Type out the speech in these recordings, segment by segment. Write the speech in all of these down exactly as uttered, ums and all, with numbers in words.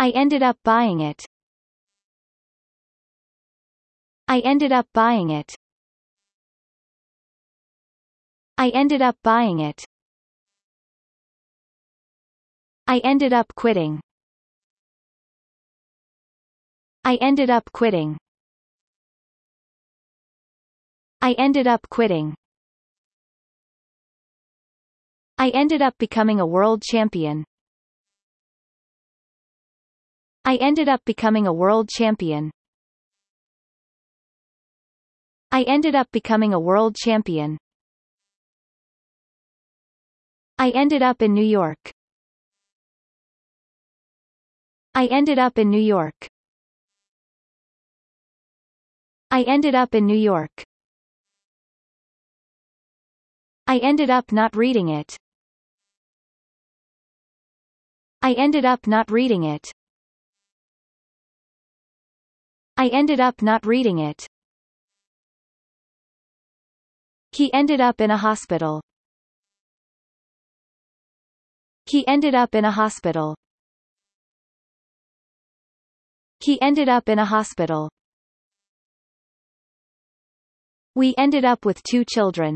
I ended up buying it. I ended up buying it. I ended up buying it. I ended up quitting. I ended up quitting. I ended up quitting. I ended up becoming a world champion. I ended up becoming a world champion. I ended up becoming a world champion. I ended up in New York. I ended up in New York. I ended up in New York. I ended up not reading it. I ended up not reading it. I ended up not reading it. He ended up in a hospital. He ended up in a hospital. He ended up in a hospital. We ended up with two children.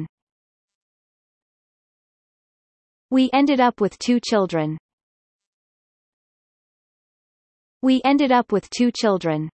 We ended up with two children. We ended up with two children.